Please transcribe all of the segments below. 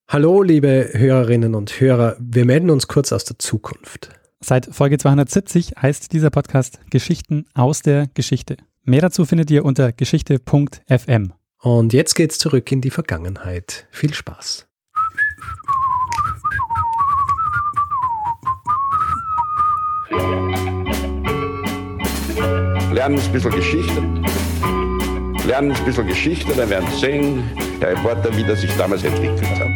Hallo, liebe Hörerinnen und Hörer, wir melden uns kurz aus der Zukunft. Seit Folge 270 heißt dieser Podcast Geschichten aus der Geschichte. Mehr dazu findet ihr unter geschichte.fm. Und jetzt geht's zurück in die Vergangenheit. Viel Spaß. Lernen ein bisschen Geschichte. Lernen ein bisschen Geschichte, dann werden Sie sehen, der Reporter, wie das sich damals entwickelt hat.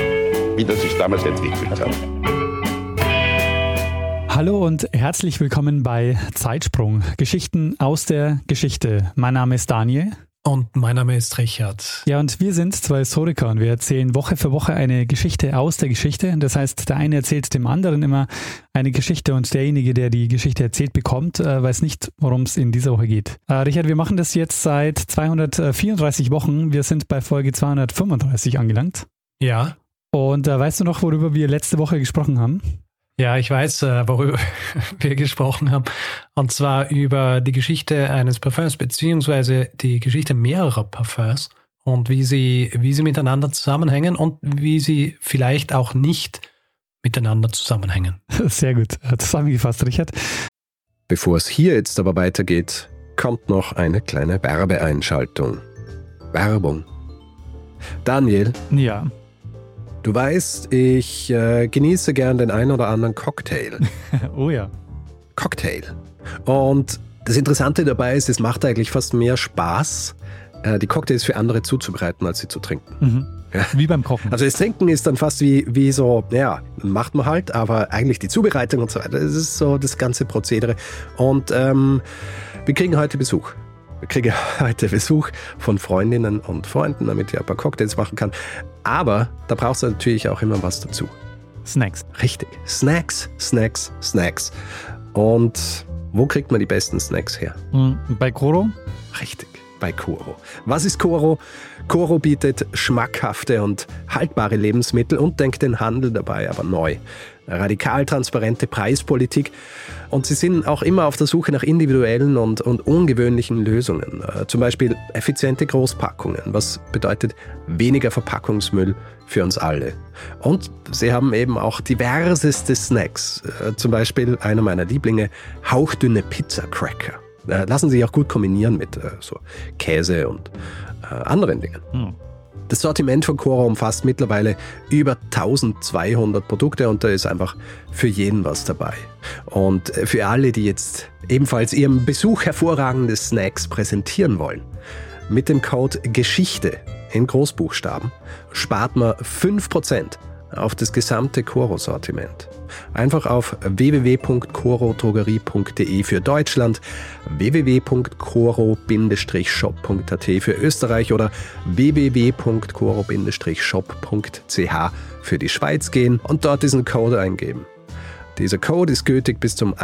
Hallo und herzlich willkommen bei Zeitsprung. Geschichten aus der Geschichte. Mein Name ist Daniel. Und mein Name ist Richard. Ja, und wir sind zwei Historiker und wir erzählen Woche für Woche eine Geschichte aus der Geschichte. Das heißt, der eine erzählt dem anderen immer eine Geschichte und derjenige, der die Geschichte erzählt bekommt, weiß nicht, worum es in dieser Woche geht. Richard, wir machen das jetzt seit 234 Wochen. Wir sind bei Folge 235 angelangt. Ja. Und weißt du noch, worüber wir letzte Woche gesprochen haben? Ja, ich weiß, worüber wir gesprochen haben. Und zwar über die Geschichte eines Parfüms, beziehungsweise die Geschichte mehrerer Parfüms und wie sie miteinander zusammenhängen und wie sie vielleicht auch nicht miteinander zusammenhängen. Sehr gut zusammengefasst, Richard. Bevor es hier jetzt aber weitergeht, kommt noch eine kleine Werbeeinschaltung. Werbung. Daniel? Ja. Du weißt, ich genieße gern den einen oder anderen Cocktail. Oh ja. Cocktail. Und das Interessante dabei ist, es macht eigentlich fast mehr Spaß, die Cocktails für andere zuzubereiten, als sie zu trinken. Mhm. Ja. Wie beim Kochen. Also das Trinken ist dann fast wie so, ja, macht man halt, aber eigentlich die Zubereitung und so weiter, das ist so das ganze Prozedere. Und wir kriegen heute Besuch. Von Freundinnen und Freunden, damit ich ein paar Cocktails machen kann. Aber da brauchst du natürlich auch immer was dazu. Snacks. Richtig. Snacks. Und wo kriegt man die besten Snacks her? Bei Coro? Richtig, bei Coro. Was ist Coro? Coro bietet schmackhafte und haltbare Lebensmittel und denkt den Handel dabei aber neu. Radikal transparente Preispolitik und sie sind auch immer auf der Suche nach individuellen und ungewöhnlichen Lösungen. Zum Beispiel effiziente Großpackungen, was bedeutet weniger Verpackungsmüll für uns alle. Und sie haben eben auch diverseste Snacks, zum Beispiel einer meiner Lieblinge, hauchdünne Pizza-Cracker. Lassen sich auch gut kombinieren mit so Käse und anderen Dingen. Das Sortiment von Coro umfasst mittlerweile über 1200 Produkte und da ist einfach für jeden was dabei. Und für alle, die jetzt ebenfalls ihrem Besuch hervorragende Snacks präsentieren wollen, mit dem Code GESCHICHTE in Großbuchstaben spart man 5% auf das gesamte Coro-Sortiment. Einfach auf www.corodrogerie.de für Deutschland, www.coro-shop.at für Österreich oder www.coro-shop.ch für die Schweiz gehen und dort diesen Code eingeben. Dieser Code ist gültig bis zum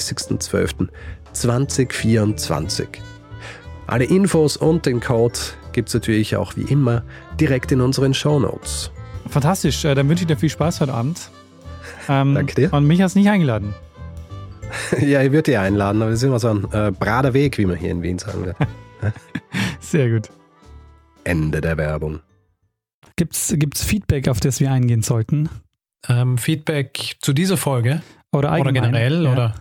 31.12.2024. Alle Infos und den Code gibt es natürlich auch wie immer direkt in unseren Shownotes. Fantastisch, dann wünsche ich dir viel Spaß heute Abend. Danke dir. Und mich hast du nicht eingeladen. Ja, ich würde dich einladen, aber das ist immer so ein brader Weg, wie man hier in Wien sagen würde. Sehr gut. Ende der Werbung. Gibt's Feedback, auf das wir eingehen sollten? Feedback zu dieser Folge? Oder allgemein? Oder generell? Ja. Oder?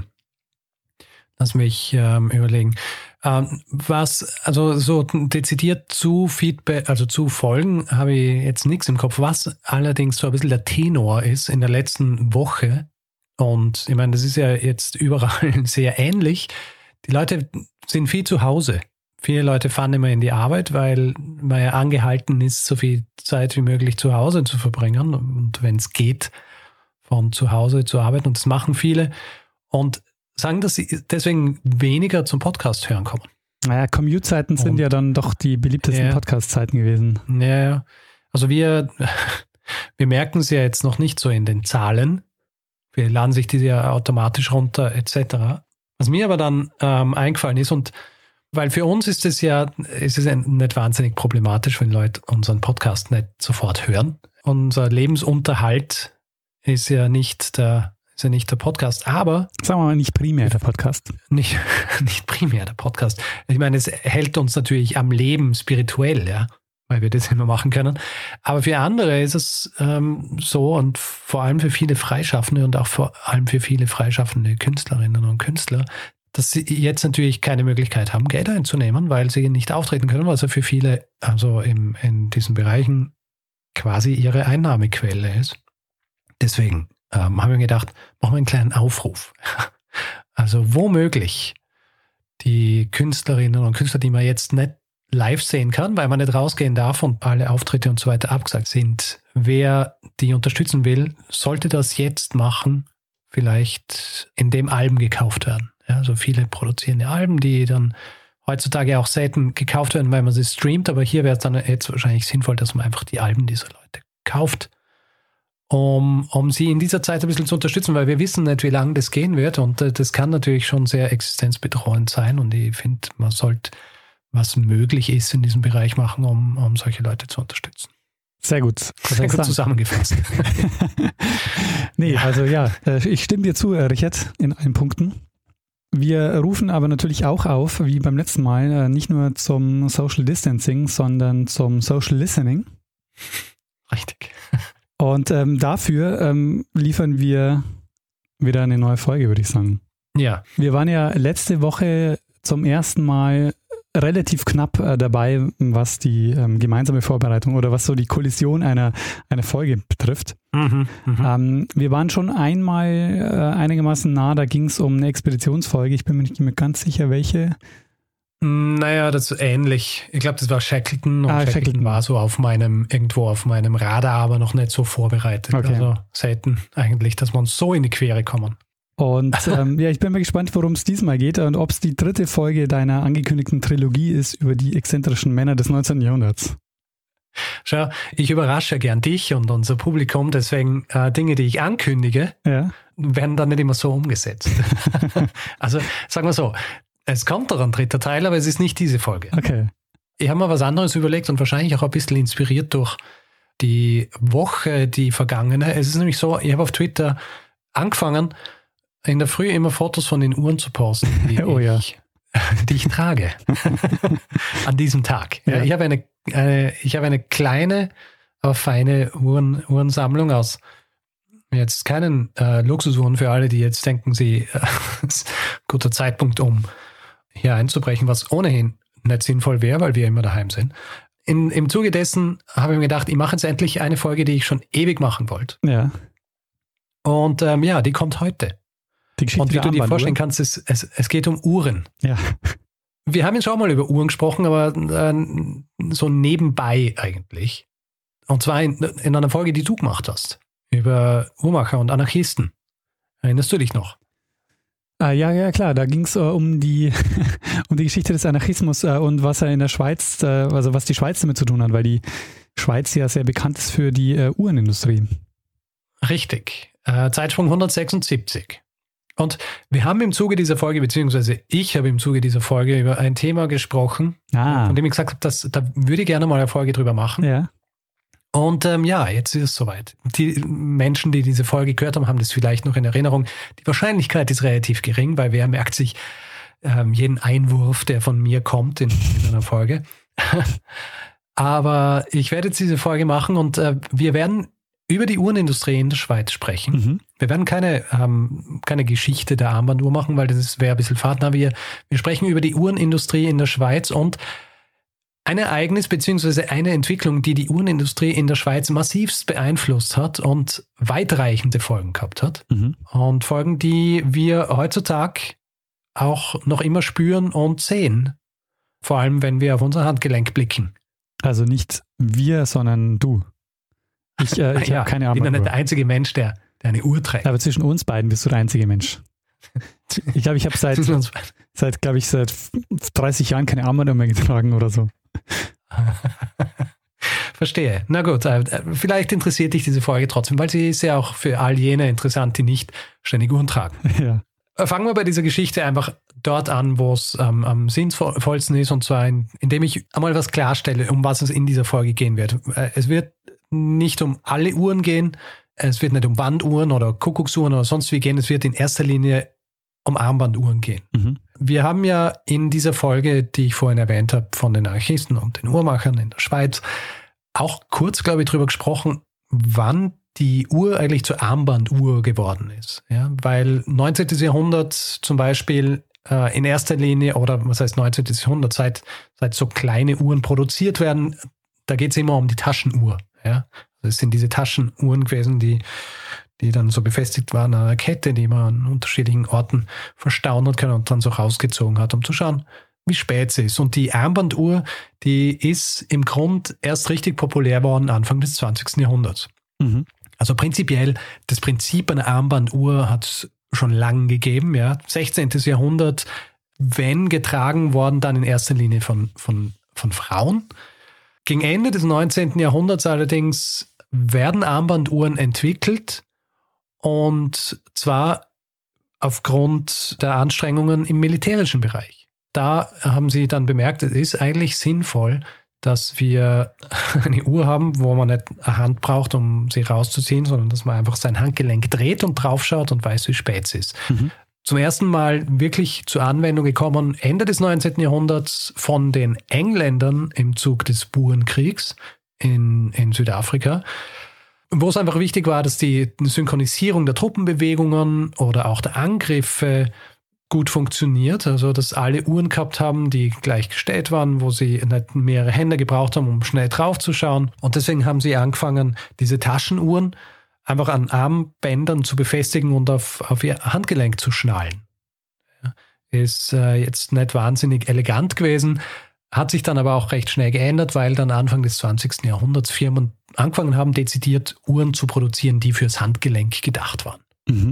Lass mich überlegen. Also so dezidiert zu Feedback, also zu Folgen, habe ich jetzt nichts im Kopf. Was allerdings so ein bisschen der Tenor ist in der letzten Woche, und ich meine, das ist ja jetzt überall sehr ähnlich. Die Leute sind viel zu Hause. Viele Leute fahren immer in die Arbeit, weil man ja angehalten ist, so viel Zeit wie möglich zu Hause zu verbringen. Und wenn es geht, von zu Hause zu arbeiten. Und das machen viele. Und sagen, dass sie deswegen weniger zum Podcast hören kommen. Naja, Commute-Zeiten sind ja dann doch die beliebtesten Podcast-Zeiten gewesen. Ja, also wir merken es ja jetzt noch nicht so in den Zahlen. Wir laden sich diese ja automatisch runter etc. Was mir aber dann eingefallen ist, und weil für uns ist es nicht wahnsinnig problematisch, wenn Leute unseren Podcast nicht sofort hören. Unser Lebensunterhalt ist ja nicht der Podcast, aber... Sagen wir mal, nicht primär der Podcast. Nicht primär der Podcast. Ich meine, es hält uns natürlich am Leben spirituell, ja. weil wir das immer machen können. Aber für andere ist es so und vor allem für viele Freischaffende und auch vor allem für viele freischaffende Künstlerinnen und Künstler, dass sie jetzt natürlich keine Möglichkeit haben, Geld einzunehmen, weil sie nicht auftreten können, was ja für viele also in diesen Bereichen quasi ihre Einnahmequelle ist. Deswegen haben wir gedacht, machen wir einen kleinen Aufruf. Also womöglich die Künstlerinnen und Künstler, die man jetzt nicht live sehen kann, weil man nicht rausgehen darf und alle Auftritte und so weiter abgesagt sind. Wer die unterstützen will, sollte das jetzt machen, vielleicht indem Alben gekauft werden. Ja, also viele produzieren ja Alben, die dann heutzutage auch selten gekauft werden, weil man sie streamt, aber hier wäre es dann jetzt wahrscheinlich sinnvoll, dass man einfach die Alben dieser Leute kauft, um sie in dieser Zeit ein bisschen zu unterstützen, weil wir wissen nicht, wie lange das gehen wird und das kann natürlich schon sehr existenzbedrohend sein und ich finde, man sollte, was möglich ist, in diesem Bereich machen, um solche Leute zu unterstützen. Sehr gut. Sehr gut zusammengefasst. Nee, also ja, ich stimme dir zu, Richard, in allen Punkten. Wir rufen aber natürlich auch auf, wie beim letzten Mal, nicht nur zum Social Distancing, sondern zum Social Listening. Richtig. Und dafür liefern wir wieder eine neue Folge, würde ich sagen. Ja. Wir waren ja letzte Woche zum ersten Mal relativ knapp dabei, was die gemeinsame Vorbereitung oder was so die Kollision einer Folge betrifft. Wir waren schon einmal einigermaßen nah, da ging es um eine Expeditionsfolge. Ich bin mir nicht mehr ganz sicher, welche. Naja, das ist ähnlich. Ich glaube, das war Shackleton und Shackleton war so irgendwo auf meinem Radar, aber noch nicht so vorbereitet. Okay. Also selten eigentlich, dass wir uns so in die Quere kommen. Und ja, ich bin mal gespannt, worum es diesmal geht und ob es die dritte Folge deiner angekündigten Trilogie ist über die exzentrischen Männer des 19. Jahrhunderts. Schau, ich überrasche gern dich und unser Publikum, deswegen Dinge, die ich ankündige, werden dann nicht immer so umgesetzt. Also sagen wir so, es kommt noch ein dritter Teil, aber es ist nicht diese Folge. Okay. Ich habe mir was anderes überlegt und wahrscheinlich auch ein bisschen inspiriert durch die Woche, die vergangene. Es ist nämlich so, ich habe auf Twitter angefangen, in der Früh immer Fotos von den Uhren zu posten, die ich trage an diesem Tag. Ja. Ich habe eine kleine, aber feine Uhrensammlung aus jetzt keinen Luxusuhren für alle, die jetzt denken, es ist ein guter Zeitpunkt, um hier einzubrechen, was ohnehin nicht sinnvoll wäre, weil wir immer daheim sind. Im Zuge dessen habe ich mir gedacht, ich mache jetzt endlich eine Folge, die ich schon ewig machen wollte. Ja. Und die kommt heute. Die Geschichte und wie du dir vorstellen kannst, es geht um Uhren. Ja. Wir haben jetzt schon mal über Uhren gesprochen, aber so nebenbei eigentlich. Und zwar in einer Folge, die du gemacht hast. Über Uhrmacher und Anarchisten. Erinnerst du dich noch? Ja, klar. Da ging es um die Geschichte des Anarchismus und was er in der Schweiz, also was die Schweiz damit zu tun hat, weil die Schweiz ja sehr bekannt ist für die Uhrenindustrie. Richtig. Zeitsprung 176. Und wir haben im Zuge dieser Folge, beziehungsweise ich habe im Zuge dieser Folge über ein Thema gesprochen, von dem ich gesagt habe, da würde ich gerne mal eine Folge drüber machen. Ja. Und jetzt ist es soweit. Die Menschen, die diese Folge gehört haben, haben das vielleicht noch in Erinnerung. Die Wahrscheinlichkeit ist relativ gering, weil wer merkt sich jeden Einwurf, der von mir kommt in einer Folge. Aber ich werde jetzt diese Folge machen und wir werden über die Uhrenindustrie in der Schweiz sprechen. Mhm. Wir werden keine Geschichte der Armbanduhr machen, weil das wäre ein bisschen fad. Wir sprechen über die Uhrenindustrie in der Schweiz und ein Ereignis bzw. eine Entwicklung, die die Uhrenindustrie in der Schweiz massivst beeinflusst hat und weitreichende Folgen gehabt hat. Mhm. Und Folgen, die wir heutzutage auch noch immer spüren und sehen. Vor allem, wenn wir auf unser Handgelenk blicken. Also nicht wir, sondern du. Ich habe keine Ahnung. Ich bin ja nicht der einzige Mensch, der eine Uhr trägt. Aber zwischen uns beiden bist du der einzige Mensch. Ich glaube, ich habe seit 30 Jahren keine Armband mehr getragen oder so. Verstehe. Na gut, vielleicht interessiert dich diese Folge trotzdem, weil sie ist ja auch für all jene interessant, die nicht ständig Uhren tragen. Ja. Fangen wir bei dieser Geschichte einfach dort an, wo es am sinnvollsten ist, und zwar indem ich einmal was klarstelle, um was es in dieser Folge gehen wird. Es wird nicht um alle Uhren gehen, es wird nicht um Wanduhren oder Kuckucksuhren oder sonst wie gehen, es wird in erster Linie um Armbanduhren gehen. Wir haben ja in dieser Folge, die ich vorhin erwähnt habe, von den Anarchisten und den Uhrmachern in der Schweiz, auch kurz, glaube ich, drüber gesprochen, wann die Uhr eigentlich zur Armbanduhr geworden ist. Ja, weil 19. Jahrhundert zum Beispiel in erster Linie, oder was heißt 19. Jahrhundert, seit so kleine Uhren produziert werden, da geht es immer um die Taschenuhr. Ja? Das sind diese Taschenuhren gewesen, die dann so befestigt waren an einer Kette, die man an unterschiedlichen Orten verstauen hat können und dann so rausgezogen hat, um zu schauen, wie spät sie ist. Und die Armbanduhr, die ist im Grund erst richtig populär worden Anfang des 20. Jahrhunderts. Also prinzipiell, das Prinzip einer Armbanduhr hat es schon lang gegeben. Ja. 16. Jahrhundert, wenn getragen worden, dann in erster Linie von Frauen. Gegen Ende des 19. Jahrhunderts allerdings werden Armbanduhren entwickelt, und zwar aufgrund der Anstrengungen im militärischen Bereich. Da haben sie dann bemerkt, es ist eigentlich sinnvoll, dass wir eine Uhr haben, wo man nicht eine Hand braucht, um sie rauszuziehen, sondern dass man einfach sein Handgelenk dreht und draufschaut und weiß, wie spät es ist. Zum ersten Mal wirklich zur Anwendung gekommen Ende des 19. Jahrhunderts von den Engländern im Zug des Burenkriegs in Südafrika, wo es einfach wichtig war, dass die Synchronisierung der Truppenbewegungen oder auch der Angriffe gut funktioniert, also dass alle Uhren gehabt haben, die gleich gestellt waren, wo sie nicht mehrere Hände gebraucht haben, um schnell draufzuschauen. Und deswegen haben sie angefangen, diese Taschenuhren einfach an Armbändern zu befestigen und auf ihr Handgelenk zu schnallen. Ja, ist jetzt nicht wahnsinnig elegant gewesen, hat sich dann aber auch recht schnell geändert, weil dann Anfang des 20. Jahrhunderts Firmen angefangen haben, dezidiert Uhren zu produzieren, die fürs Handgelenk gedacht waren.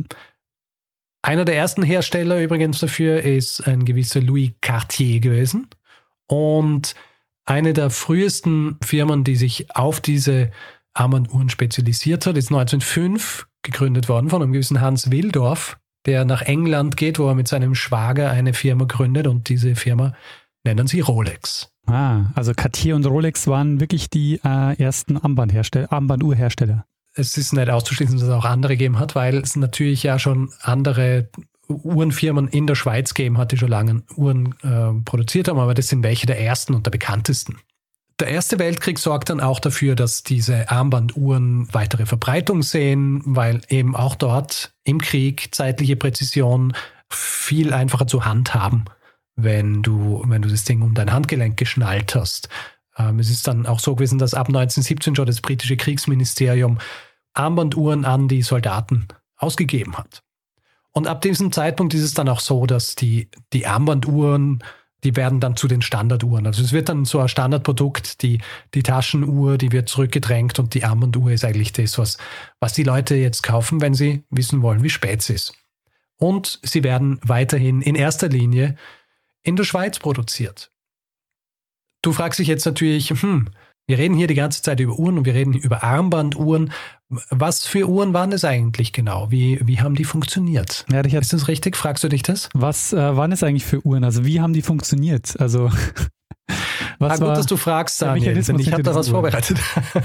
Einer der ersten Hersteller übrigens dafür ist ein gewisser Louis Cartier gewesen. Und eine der frühesten Firmen, die sich auf diese Armbanduhren spezialisiert hat, ist 1905 gegründet worden von einem gewissen Hans Willdorf, der nach England geht, wo er mit seinem Schwager eine Firma gründet, und diese Firma nennen sie Rolex. Also Cartier und Rolex waren wirklich die ersten Armbanduhrhersteller. Es ist nicht auszuschließen, dass es auch andere gegeben hat, weil es natürlich ja schon andere Uhrenfirmen in der Schweiz gegeben hat, die schon lange Uhren produziert haben, aber das sind welche der ersten und der bekanntesten. Der Erste Weltkrieg sorgt dann auch dafür, dass diese Armbanduhren weitere Verbreitung sehen, weil eben auch dort im Krieg zeitliche Präzision viel einfacher zu handhaben, wenn du das Ding um dein Handgelenk geschnallt hast. Es ist dann auch so gewesen, dass ab 1917 schon das britische Kriegsministerium Armbanduhren an die Soldaten ausgegeben hat. Und ab diesem Zeitpunkt ist es dann auch so, dass die Armbanduhren, die werden dann zu den Standarduhren. Also es wird dann so ein Standardprodukt, die Taschenuhr, die wird zurückgedrängt, und die Armbanduhr ist eigentlich das, was die Leute jetzt kaufen, wenn sie wissen wollen, wie spät es ist. Und sie werden weiterhin in erster Linie in der Schweiz produziert. Du fragst dich jetzt natürlich, wir reden hier die ganze Zeit über Uhren und wir reden über Armbanduhren. Was für Uhren waren das eigentlich genau? Wie haben die funktioniert? Ja, ist das richtig? Fragst du dich das? Was waren es eigentlich für Uhren? Also wie haben die funktioniert? Also gut, dass du fragst, Daniel, denn ich habe da was vorbereitet.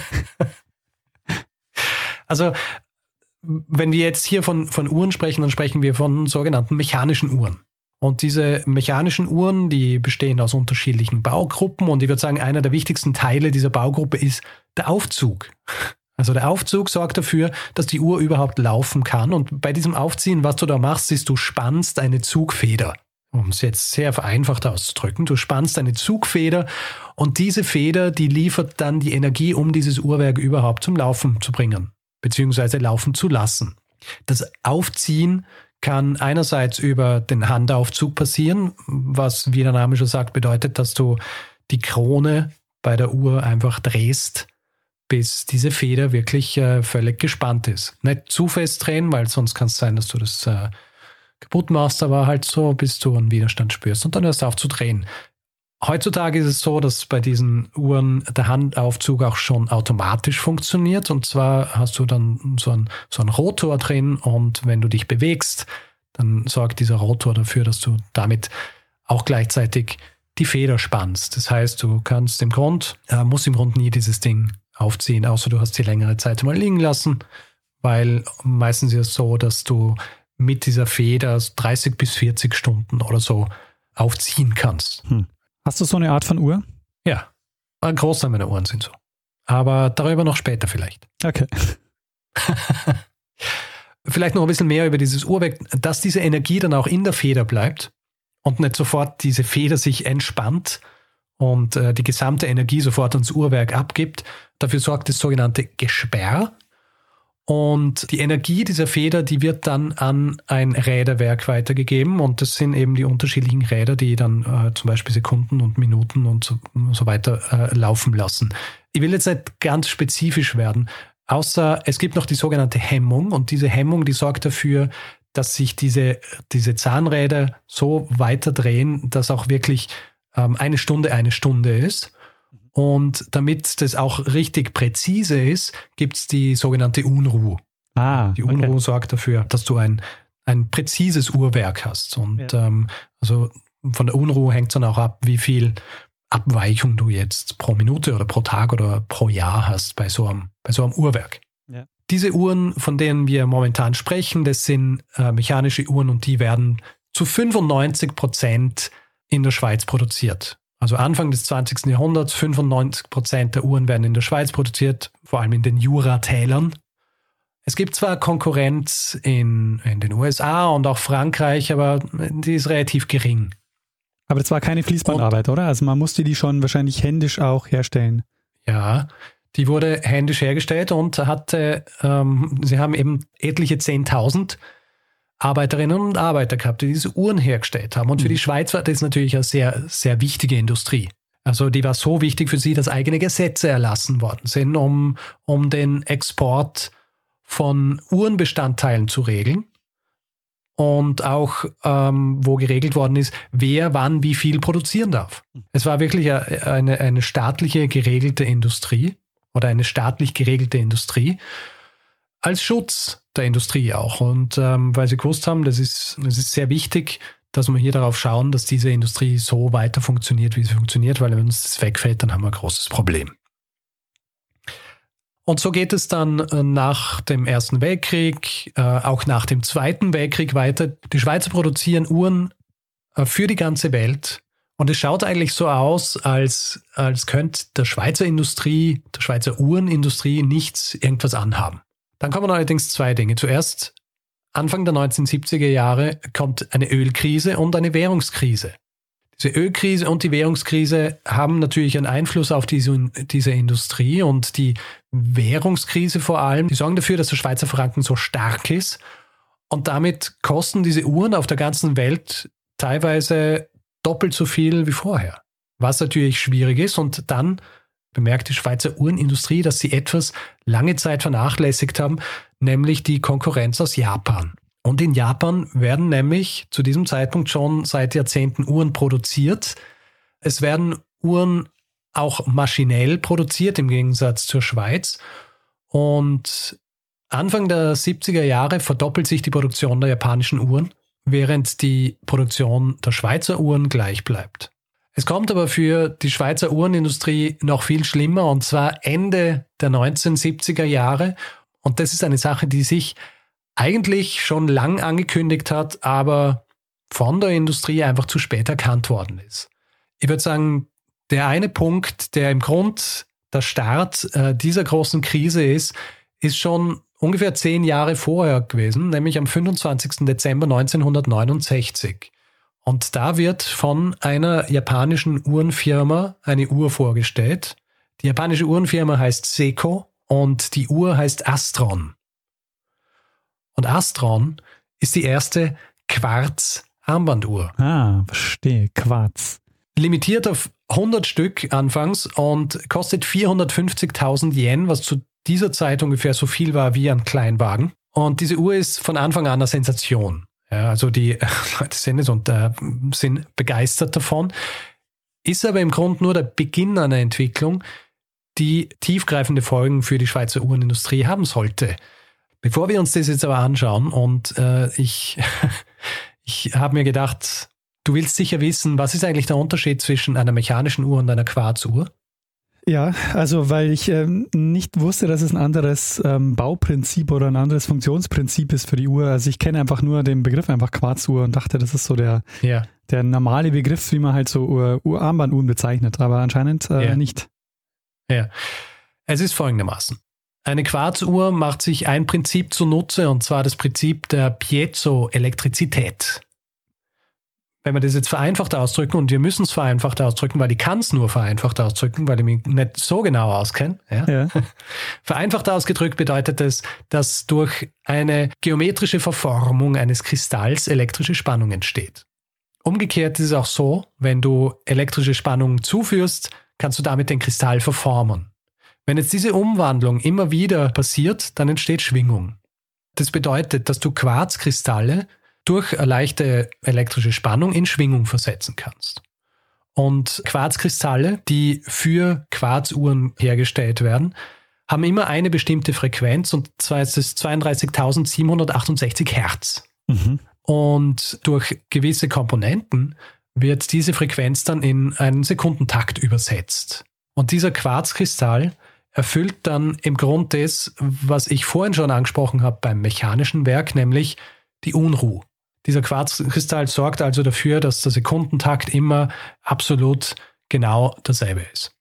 Also wenn wir jetzt hier von Uhren sprechen, dann sprechen wir von sogenannten mechanischen Uhren. Und diese mechanischen Uhren, die bestehen aus unterschiedlichen Baugruppen, und ich würde sagen, einer der wichtigsten Teile dieser Baugruppe ist der Aufzug. Also der Aufzug sorgt dafür, dass die Uhr überhaupt laufen kann. Und bei diesem Aufziehen, was du da machst, ist, du spannst eine Zugfeder. Um es jetzt sehr vereinfacht auszudrücken. Du spannst eine Zugfeder, und diese Feder, die liefert dann die Energie, um dieses Uhrwerk überhaupt zum Laufen zu bringen, beziehungsweise laufen zu lassen. Das Aufziehen kann einerseits über den Handaufzug passieren, was, wie der Name schon sagt, bedeutet, dass du die Krone bei der Uhr einfach drehst, bis diese Feder wirklich völlig gespannt ist. Nicht zu fest drehen, weil sonst kann es sein, dass du das kaputt machst, aber halt so, bis du einen Widerstand spürst, und dann hörst du auf zu drehen. Heutzutage ist es so, dass bei diesen Uhren der Handaufzug auch schon automatisch funktioniert, und zwar hast du dann so einen Rotor drin, und wenn du dich bewegst, dann sorgt dieser Rotor dafür, dass du damit auch gleichzeitig die Feder spannst. Das heißt, du musst im Grund nie dieses Ding aufziehen, außer du hast sie längere Zeit mal liegen lassen, weil meistens ist es so, dass du mit dieser Feder 30 bis 40 Stunden oder so aufziehen kannst. Hast du so eine Art von Uhr? Ja, ein Großteil meiner Uhren sind so. Aber darüber noch später vielleicht. Okay. Vielleicht noch ein bisschen mehr über dieses Uhrwerk, dass diese Energie dann auch in der Feder bleibt und nicht sofort diese Feder sich entspannt und die gesamte Energie sofort ans Uhrwerk abgibt. Dafür sorgt das sogenannte Gesperr. Und die Energie dieser Feder, die wird dann an ein Räderwerk weitergegeben. Und das sind eben die unterschiedlichen Räder, die dann zum Beispiel Sekunden und Minuten und so weiter laufen lassen. Ich will jetzt nicht ganz spezifisch werden, außer es gibt noch die sogenannte Hemmung. Und diese Hemmung, die sorgt dafür, dass sich diese Zahnräder so weiter drehen, dass auch wirklich eine Stunde ist. Und damit das auch richtig präzise ist, gibt es die sogenannte Unruhe. Die Unruhe sorgt dafür, dass du ein präzises Uhrwerk hast. Und also von der Unruhe hängt es dann auch ab, wie viel Abweichung du jetzt pro Minute oder pro Tag oder pro Jahr hast bei so einem Uhrwerk. Ja. Diese Uhren, von denen wir momentan sprechen, das sind mechanische Uhren und die werden zu 95% in der Schweiz produziert. Also Anfang des 20. Jahrhunderts, 95% der Uhren werden in der Schweiz produziert, vor allem in den Juratälern. Es gibt zwar Konkurrenz in den USA und auch Frankreich, aber die ist relativ gering. Aber das war keine Fließbandarbeit, oder? Also man musste die schon wahrscheinlich händisch auch herstellen. Ja, die wurde händisch hergestellt und sie haben eben etliche 10.000 Arbeiterinnen und Arbeiter gehabt, die diese Uhren hergestellt haben. Und für die Schweiz war das natürlich eine sehr, sehr wichtige Industrie. Also die war so wichtig für sie, dass eigene Gesetze erlassen worden sind, um den Export von Uhrenbestandteilen zu regeln. Und auch, wo geregelt worden ist, wer wann wie viel produzieren darf. Es war wirklich eine staatliche geregelte Industrie oder eine staatlich geregelte Industrie als Schutz der Industrie auch. Und weil sie gewusst haben, das ist sehr wichtig, dass wir hier darauf schauen, dass diese Industrie so weiter funktioniert, wie sie funktioniert, weil wenn uns das wegfällt, dann haben wir ein großes Problem. Und so geht es dann nach dem Ersten Weltkrieg, auch nach dem Zweiten Weltkrieg weiter. Die Schweizer produzieren Uhren für die ganze Welt. Und es schaut eigentlich so aus, als könnte der Schweizer Uhrenindustrie irgendwas anhaben. Dann kommen allerdings zwei Dinge. Zuerst, Anfang der 1970er Jahre kommt eine Ölkrise und eine Währungskrise. Diese Ölkrise und die Währungskrise haben natürlich einen Einfluss auf diese Industrie und die Währungskrise vor allem, die sorgen dafür, dass der Schweizer Franken so stark ist und damit kosten diese Uhren auf der ganzen Welt teilweise doppelt so viel wie vorher, was natürlich schwierig ist. Und dann bemerkt die Schweizer Uhrenindustrie, dass sie etwas lange Zeit vernachlässigt haben, nämlich die Konkurrenz aus Japan. Und in Japan werden nämlich zu diesem Zeitpunkt schon seit Jahrzehnten Uhren produziert. Es werden Uhren auch maschinell produziert, im Gegensatz zur Schweiz. Und Anfang der 70er Jahre verdoppelt sich die Produktion der japanischen Uhren, während die Produktion der Schweizer Uhren gleich bleibt. Es kommt aber für die Schweizer Uhrenindustrie noch viel schlimmer, und zwar Ende der 1970er Jahre. Und das ist eine Sache, die sich eigentlich schon lang angekündigt hat, aber von der Industrie einfach zu spät erkannt worden ist. Ich würde sagen, der eine Punkt, der im Grund der Start dieser großen Krise ist schon ungefähr 10 Jahre vorher gewesen, nämlich am 25. Dezember 1969. Und da wird von einer japanischen Uhrenfirma eine Uhr vorgestellt. Die japanische Uhrenfirma heißt Seiko und die Uhr heißt Astron. Und Astron ist die erste Quarz-Armbanduhr. Ah, verstehe, Quarz. Limitiert auf 100 Stück anfangs und kostet 450.000 Yen, was zu dieser Zeit ungefähr so viel war wie ein Kleinwagen. Und diese Uhr ist von Anfang an eine Sensation. Ja, also die Leute sehen es und sind begeistert davon. Ist aber im Grunde nur der Beginn einer Entwicklung, die tiefgreifende Folgen für die Schweizer Uhrenindustrie haben sollte. Bevor wir uns das jetzt aber anschauen, und ich habe mir gedacht, du willst sicher wissen, was ist eigentlich der Unterschied zwischen einer mechanischen Uhr und einer Quarzuhr? Ja, also weil ich nicht wusste, dass es ein anderes Bauprinzip oder ein anderes Funktionsprinzip ist für die Uhr. Also ich kenne einfach nur den Begriff einfach Quarzuhr und dachte, das ist so der normale Begriff, wie man halt so Armbanduhren bezeichnet, aber anscheinend nicht. Ja, es ist folgendermaßen. Eine Quarzuhr macht sich ein Prinzip zunutze, und zwar das Prinzip der Piezoelektrizität. Wenn wir das jetzt vereinfacht ausdrücken, und wir müssen es vereinfacht ausdrücken, weil ich kann es nur vereinfacht ausdrücken, weil ich mich nicht so genau auskenne. Ja? Vereinfacht ausgedrückt bedeutet es, dass durch eine geometrische Verformung eines Kristalls elektrische Spannung entsteht. Umgekehrt ist es auch so, wenn du elektrische Spannung zuführst, kannst du damit den Kristall verformen. Wenn jetzt diese Umwandlung immer wieder passiert, dann entsteht Schwingung. Das bedeutet, dass du Quarzkristalle durch eine leichte elektrische Spannung in Schwingung versetzen kannst. Und Quarzkristalle, die für Quarzuhren hergestellt werden, haben immer eine bestimmte Frequenz, und zwar ist es 32.768 Hertz. Mhm. Und durch gewisse Komponenten wird diese Frequenz dann in einen Sekundentakt übersetzt. Und dieser Quarzkristall erfüllt dann im Grunde das, was ich vorhin schon angesprochen habe beim mechanischen Werk, nämlich die Unruhe. Dieser Quarzkristall sorgt also dafür, dass der Sekundentakt immer absolut genau dasselbe ist.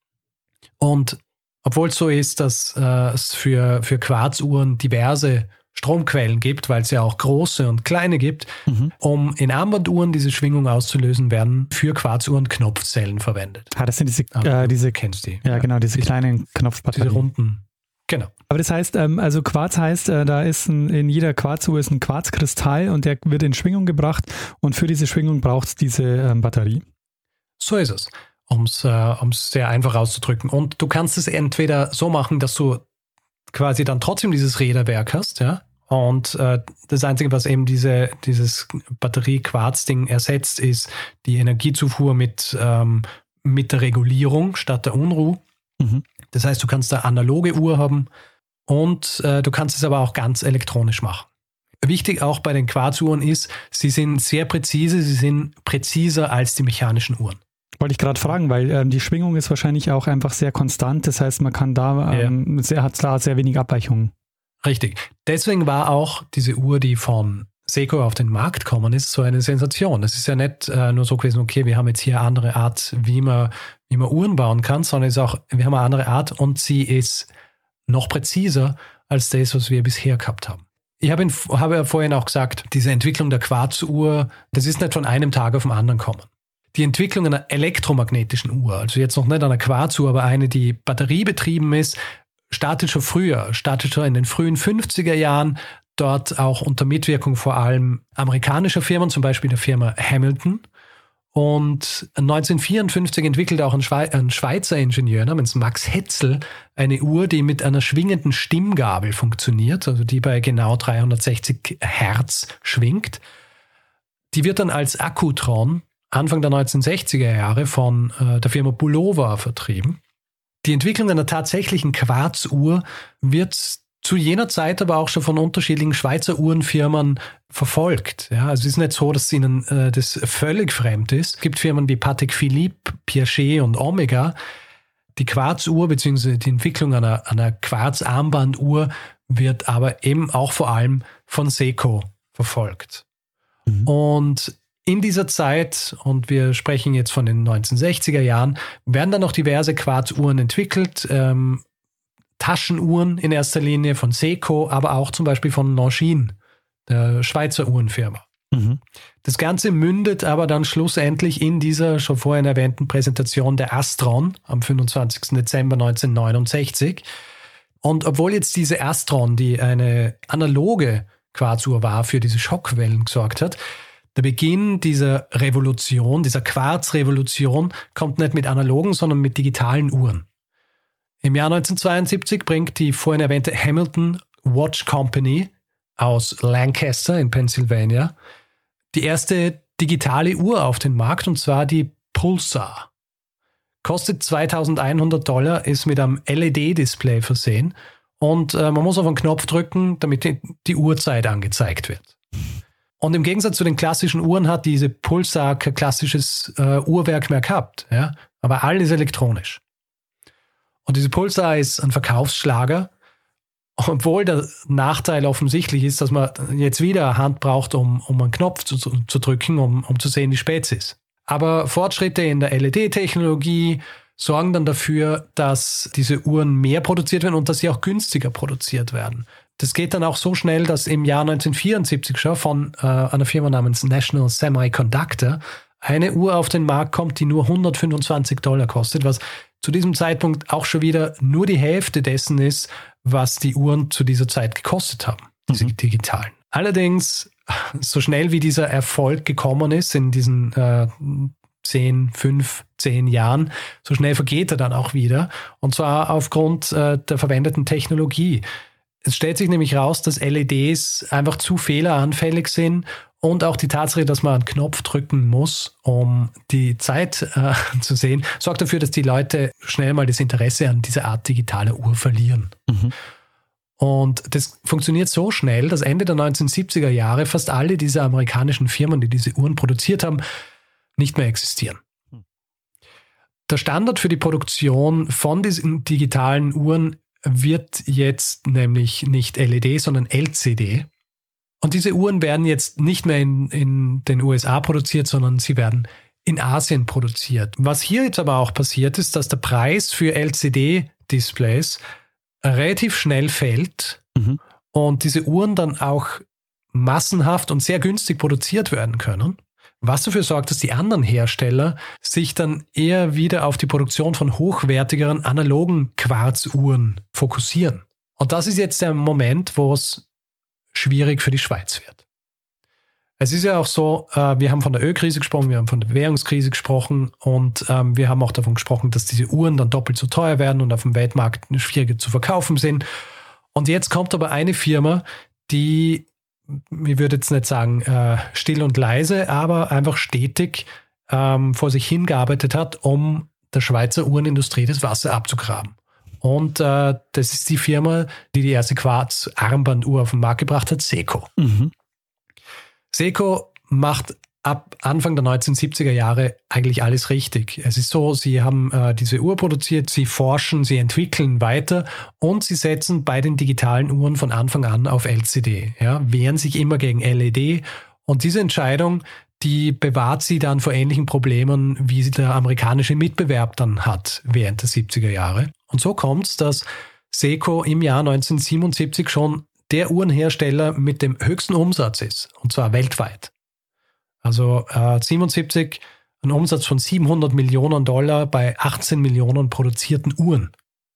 Und obwohl es so ist, dass es für Quarzuhren diverse Stromquellen gibt, weil es ja auch große und kleine gibt, um in Armbanduhren diese Schwingung auszulösen, werden für Quarzuhren Knopfzellen verwendet. Das sind diese kennst du. Ja, genau, diese kleinen Knopfbatterien. Diese runden. Genau. Aber das heißt, also Quarz heißt, da ist in jeder Quarzuhr ist ein Quarzkristall und der wird in Schwingung gebracht, und für diese Schwingung braucht es diese Batterie. So ist es, um es sehr einfach auszudrücken. Und du kannst es entweder so machen, dass du quasi dann trotzdem dieses Räderwerk hast, ja. Und das Einzige, was eben dieses Batterie-Quarz-Ding ersetzt, ist die Energiezufuhr mit der Regulierung statt der Unruhe. Mhm. Das heißt, du kannst eine analoge Uhr haben, und du kannst es aber auch ganz elektronisch machen. Wichtig auch bei den Quarzuhren ist, sie sind sehr präzise, sie sind präziser als die mechanischen Uhren. Wollte ich gerade fragen, weil die Schwingung ist wahrscheinlich auch einfach sehr konstant. Das heißt, man kann da hat da sehr wenig Abweichungen. Richtig. Deswegen war auch diese Uhr, die von Seiko auf den Markt gekommen ist, so eine Sensation. Es ist ja nicht nur so gewesen, okay, wir haben jetzt hier eine andere Art, wie man Uhren bauen kann, sondern es ist auch, wir haben eine andere Art, und sie ist noch präziser als das, was wir bisher gehabt haben. Ich habe ja vorhin auch gesagt, diese Entwicklung der Quarzuhr, das ist nicht von einem Tag auf den anderen gekommen. Die Entwicklung einer elektromagnetischen Uhr, also jetzt noch nicht einer Quarzuhr, aber eine, die batteriebetrieben ist, startet schon in den frühen 50er Jahren, dort auch unter Mitwirkung vor allem amerikanischer Firmen, zum Beispiel der Firma Hamilton. Und 1954 entwickelt auch ein Schweizer Ingenieur namens Max Hetzel eine Uhr, die mit einer schwingenden Stimmgabel funktioniert, also die bei genau 360 Hertz schwingt. Die wird dann als Akkutron Anfang der 1960er Jahre von der Firma Bulova vertrieben. Die Entwicklung einer tatsächlichen Quarzuhr wird zu jener Zeit aber auch schon von unterschiedlichen Schweizer Uhrenfirmen verfolgt. Ja, also es ist nicht so, dass ihnen das völlig fremd ist. Es gibt Firmen wie Patek Philippe, Piaget und Omega. Die Quarzuhr bzw. die Entwicklung einer Quarzarmbanduhr wird aber eben auch vor allem von Seiko verfolgt. Mhm. Und in dieser Zeit, und wir sprechen jetzt von den 1960er Jahren, werden dann noch diverse Quarzuhren entwickelt, Taschenuhren in erster Linie von Seiko, aber auch zum Beispiel von Longines, der Schweizer Uhrenfirma. Mhm. Das Ganze mündet aber dann schlussendlich in dieser schon vorhin erwähnten Präsentation der Astron am 25. Dezember 1969. Und obwohl jetzt diese Astron, die eine analoge Quarzuhr war, für diese Schockwellen gesorgt hat, der Beginn dieser Revolution, dieser Quarzrevolution, kommt nicht mit analogen, sondern mit digitalen Uhren. Im Jahr 1972 bringt die vorhin erwähnte Hamilton Watch Company aus Lancaster in Pennsylvania die erste digitale Uhr auf den Markt, und zwar die Pulsar. Kostet $2.100, ist mit einem LED-Display versehen, und man muss auf einen Knopf drücken, damit die Uhrzeit angezeigt wird. Und im Gegensatz zu den klassischen Uhren hat diese Pulsar kein klassisches Uhrwerk mehr gehabt, ja? Aber alles elektronisch. Und diese Pulsar ist ein Verkaufsschlager, obwohl der Nachteil offensichtlich ist, dass man jetzt wieder eine Hand braucht, um einen Knopf zu drücken, um zu sehen, wie spät es ist. Aber Fortschritte in der LED-Technologie sorgen dann dafür, dass diese Uhren mehr produziert werden und dass sie auch günstiger produziert werden. Das geht dann auch so schnell, dass im Jahr 1974 schon von einer Firma namens National Semiconductor eine Uhr auf den Markt kommt, die nur $125 kostet, was zu diesem Zeitpunkt auch schon wieder nur die Hälfte dessen ist, was die Uhren zu dieser Zeit gekostet haben, diese digitalen. Allerdings, so schnell wie dieser Erfolg gekommen ist in diesen 10 Jahren, so schnell vergeht er dann auch wieder. Und zwar aufgrund der verwendeten Technologie. Es stellt sich nämlich raus, dass LEDs einfach zu fehleranfällig sind und auch die Tatsache, dass man einen Knopf drücken muss, um die Zeit zu sehen, sorgt dafür, dass die Leute schnell mal das Interesse an dieser Art digitaler Uhr verlieren. Und das funktioniert so schnell, dass Ende der 1970er Jahre fast alle diese amerikanischen Firmen, die diese Uhren produziert haben, nicht mehr existieren. Der Standard für die Produktion von diesen digitalen Uhren wird jetzt nämlich nicht LED, sondern LCD. Und diese Uhren werden jetzt nicht mehr in den USA produziert, sondern sie werden in Asien produziert. Was hier jetzt aber auch passiert ist, dass der Preis für LCD-Displays relativ schnell fällt und diese Uhren dann auch massenhaft und sehr günstig produziert werden können, was dafür sorgt, dass die anderen Hersteller sich dann eher wieder auf die Produktion von hochwertigeren analogen Quarzuhren fokussieren. Und das ist jetzt der Moment, wo es schwierig für die Schweiz wird. Es ist ja auch so, wir haben von der Ölkrise gesprochen, wir haben von der Währungskrise gesprochen und wir haben auch davon gesprochen, dass diese Uhren dann doppelt so teuer werden und auf dem Weltmarkt schwieriger zu verkaufen sind. Und jetzt kommt aber eine Firma, die, ich würde jetzt nicht sagen still und leise, aber einfach stetig vor sich hingearbeitet hat, um der Schweizer Uhrenindustrie das Wasser abzugraben. Und das ist die Firma, die erste Quarz-Armbanduhr auf den Markt gebracht hat, Seiko. Seiko macht ab Anfang der 1970er Jahre eigentlich alles richtig. Es ist so, sie haben diese Uhr produziert, sie forschen, sie entwickeln weiter und sie setzen bei den digitalen Uhren von Anfang an auf LCD, wehren sich immer gegen LED. Und diese Entscheidung, die bewahrt sie dann vor ähnlichen Problemen, wie sie der amerikanische Mitbewerb dann hat während der 70er Jahre. Und so kommt es, dass Seiko im Jahr 1977 schon der Uhrenhersteller mit dem höchsten Umsatz ist, und zwar weltweit. Also 77 ein Umsatz von $700 Millionen bei 18 Millionen produzierten Uhren.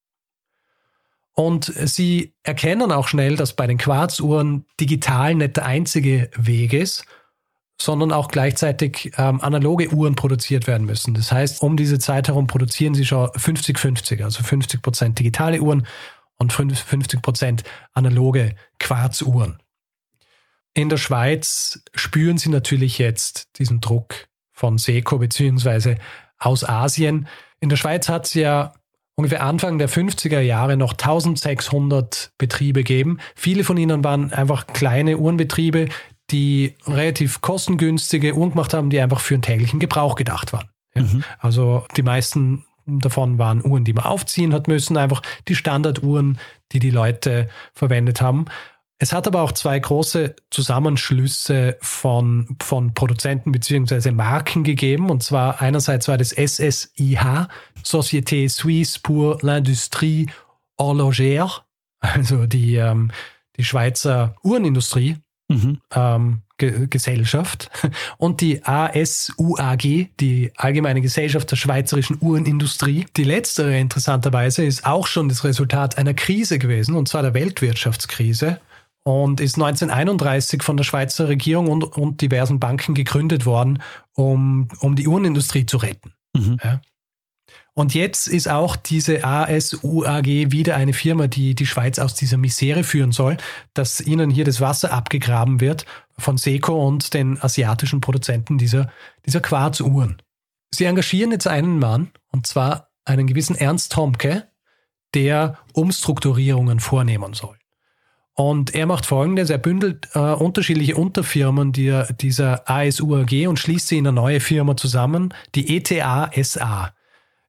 Und sie erkennen auch schnell, dass bei den Quarzuhren digital nicht der einzige Weg ist, sondern auch gleichzeitig analoge Uhren produziert werden müssen. Das heißt, um diese Zeit herum produzieren sie schon 50-50, also 50% digitale Uhren und 50% analoge Quarzuhren. In der Schweiz spüren sie natürlich jetzt diesen Druck von Seiko beziehungsweise aus Asien. In der Schweiz hat es ja ungefähr Anfang der 50er Jahre noch 1600 Betriebe gegeben. Viele von ihnen waren einfach kleine Uhrenbetriebe, die relativ kostengünstige Uhren gemacht haben, die einfach für den täglichen Gebrauch gedacht waren. Ja. Also die meisten davon waren Uhren, die man aufziehen hat müssen, einfach die Standarduhren, die die Leute verwendet haben. Es hat aber auch zwei große Zusammenschlüsse von Produzenten bzw. Marken gegeben. Und zwar einerseits war das SSIH, Société Suisse pour l'Industrie Horlogère, also die Schweizer Uhrenindustrie, Gesellschaft, und die ASUAG, die Allgemeine Gesellschaft der Schweizerischen Uhrenindustrie. Die letztere, interessanterweise, ist auch schon das Resultat einer Krise gewesen, und zwar der Weltwirtschaftskrise, und ist 1931 von der Schweizer Regierung und diversen Banken gegründet worden, um die Uhrenindustrie zu retten. Ja. Und jetzt ist auch diese ASUAG wieder eine Firma, die die Schweiz aus dieser Misere führen soll, dass ihnen hier das Wasser abgegraben wird von Seiko und den asiatischen Produzenten dieser Quarzuhren. Sie engagieren jetzt einen Mann, und zwar einen gewissen Ernst Thomke, der Umstrukturierungen vornehmen soll. Und er macht Folgendes: Er bündelt unterschiedliche Unterfirmen dieser ASUAG und schließt sie in eine neue Firma zusammen, die ETA SA.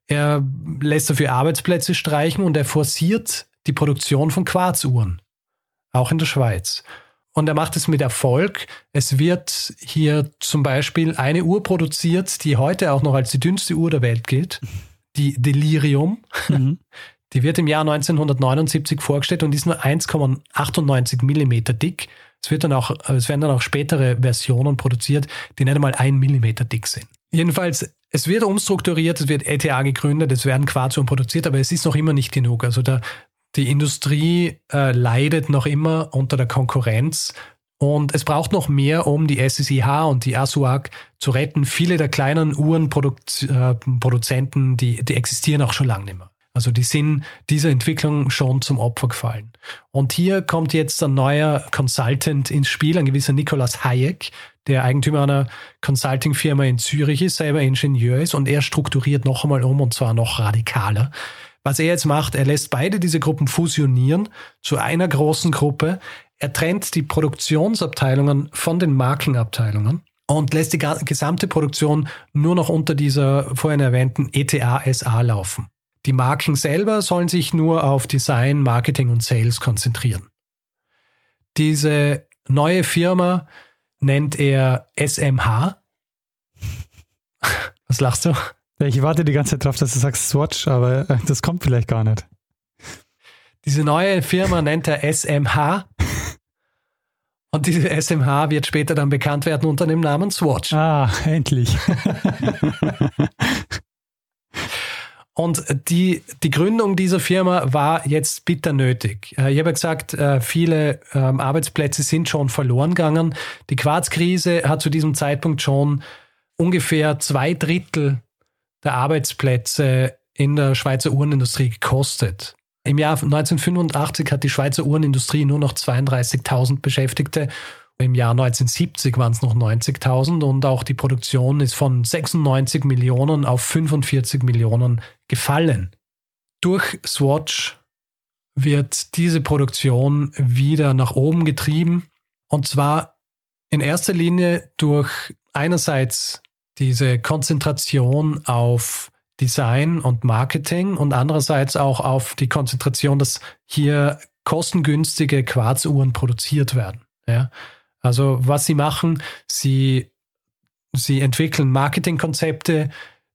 Er lässt dafür Arbeitsplätze streichen und er forciert die Produktion von Quarzuhren, auch in der Schweiz. Und er macht es mit Erfolg. Es wird hier zum Beispiel eine Uhr produziert, die heute auch noch als die dünnste Uhr der Welt gilt, die Delirium. Mhm. Die wird im Jahr 1979 vorgestellt und ist nur 1,98 Millimeter dick. Es werden dann auch spätere Versionen produziert, die nicht einmal 1 Millimeter dick sind. Jedenfalls, es wird umstrukturiert, es wird ETA gegründet, es werden Quarzuhren produziert, aber es ist noch immer nicht genug. Also die Industrie leidet noch immer unter der Konkurrenz und es braucht noch mehr, um die SSIH und die ASUAG zu retten. Viele der kleinen Uhrenproduzenten, die existieren auch schon lange nicht mehr. Also die sind dieser Entwicklung schon zum Opfer gefallen. Und hier kommt jetzt ein neuer Consultant ins Spiel, ein gewisser Nicolas Hayek, der Eigentümer einer Consulting-Firma in Zürich ist, selber Ingenieur ist und er strukturiert noch einmal um und zwar noch radikaler. Was er jetzt macht, er lässt beide diese Gruppen fusionieren zu einer großen Gruppe. Er trennt die Produktionsabteilungen von den Markenabteilungen und lässt die gesamte Produktion nur noch unter dieser vorhin erwähnten ETA SA laufen. Die Marken selber sollen sich nur auf Design, Marketing und Sales konzentrieren. Diese neue Firma nennt er SMH. Was lachst du? Ich warte die ganze Zeit drauf, dass du sagst Swatch, aber das kommt vielleicht gar nicht. Diese neue Firma nennt er SMH. Und diese SMH wird später dann bekannt werden unter dem Namen Swatch. Ah, endlich. Und die Gründung dieser Firma war jetzt bitter nötig. Ich habe ja gesagt, viele Arbeitsplätze sind schon verloren gegangen. Die Quarzkrise hat zu diesem Zeitpunkt schon ungefähr 2/3 der Arbeitsplätze in der Schweizer Uhrenindustrie gekostet. Im Jahr 1985 hat die Schweizer Uhrenindustrie nur noch 32.000 Beschäftigte. Im Jahr 1970 waren es noch 90.000 und auch die Produktion ist von 96 Millionen auf 45 Millionen gefallen. Durch Swatch wird diese Produktion wieder nach oben getrieben und zwar in erster Linie durch einerseits diese Konzentration auf Design und Marketing und andererseits auch auf die Konzentration, dass hier kostengünstige Quarzuhren produziert werden. Ja? Also was sie machen, sie entwickeln Marketingkonzepte,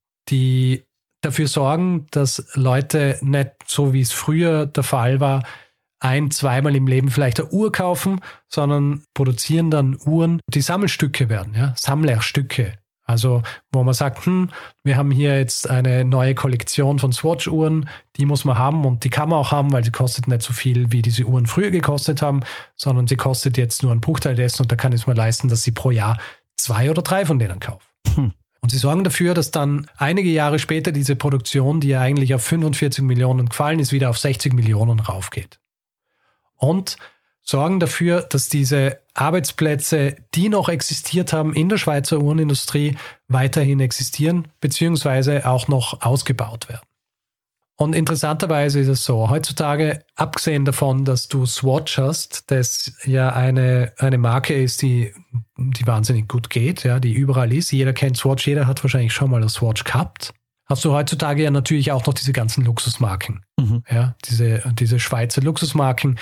die dafür sorgen, dass Leute nicht, so wie es früher der Fall war, 1-2 Mal im Leben vielleicht eine Uhr kaufen, sondern produzieren dann Uhren, die Sammelstücke werden, ja? Sammlerstücke. Also wo man sagt, wir haben hier jetzt eine neue Kollektion von Swatch-Uhren, die muss man haben und die kann man auch haben, weil sie kostet nicht so viel, wie diese Uhren früher gekostet haben, sondern sie kostet jetzt nur einen Bruchteil dessen und da kann ich es mir leisten, dass sie pro Jahr 2 oder 3 von denen kaufe. Und sie sorgen dafür, dass dann einige Jahre später diese Produktion, die ja eigentlich auf 45 Millionen gefallen ist, wieder auf 60 Millionen raufgeht. Und sorgen dafür, dass diese Arbeitsplätze, die noch existiert haben in der Schweizer Uhrenindustrie, weiterhin existieren, beziehungsweise auch noch ausgebaut werden. Und interessanterweise ist es so, heutzutage, abgesehen davon, dass du Swatch hast, das ja eine Marke ist, die wahnsinnig gut geht, ja, die überall ist. Jeder kennt Swatch, jeder hat wahrscheinlich schon mal eine Swatch gehabt. Hast du heutzutage ja natürlich auch noch diese ganzen Luxusmarken. Ja, diese Schweizer Luxusmarken,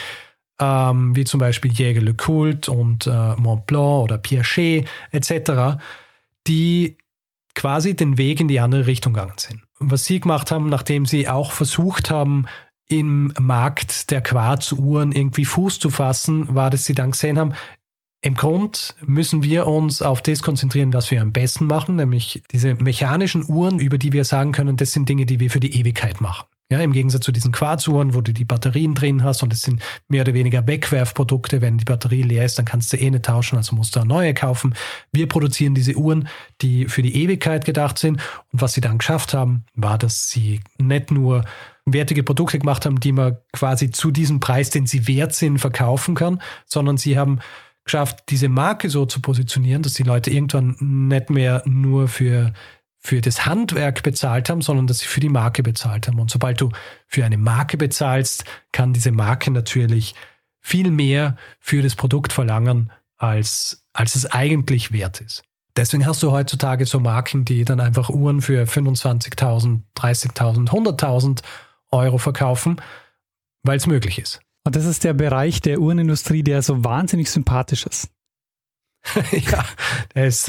wie zum Beispiel Jaeger-LeCoultre und Montblanc oder Piaget etc., die quasi den Weg in die andere Richtung gegangen sind. Was sie gemacht haben, nachdem sie auch versucht haben, im Markt der Quarzuhren irgendwie Fuß zu fassen, war, dass sie dann gesehen haben, im Grund müssen wir uns auf das konzentrieren, was wir am besten machen, nämlich diese mechanischen Uhren, über die wir sagen können, das sind Dinge, die wir für die Ewigkeit machen. Ja, im Gegensatz zu diesen Quarzuhren, wo du die Batterien drin hast und es sind mehr oder weniger Wegwerfprodukte. Wenn die Batterie leer ist, dann kannst du nicht tauschen, also musst du eine neue kaufen. Wir produzieren diese Uhren, die für die Ewigkeit gedacht sind. Und was sie dann geschafft haben, war, dass sie nicht nur wertige Produkte gemacht haben, die man quasi zu diesem Preis, den sie wert sind, verkaufen kann, sondern sie haben geschafft, diese Marke so zu positionieren, dass die Leute irgendwann nicht mehr nur für das Handwerk bezahlt haben, sondern dass sie für die Marke bezahlt haben. Und sobald du für eine Marke bezahlst, kann diese Marke natürlich viel mehr für das Produkt verlangen, als es eigentlich wert ist. Deswegen hast du heutzutage so Marken, die dann einfach Uhren für 25.000, 30.000, 100.000 Euro verkaufen, weil es möglich ist. Und das ist der Bereich der Uhrenindustrie, der so wahnsinnig sympathisch ist. Ja, der ist,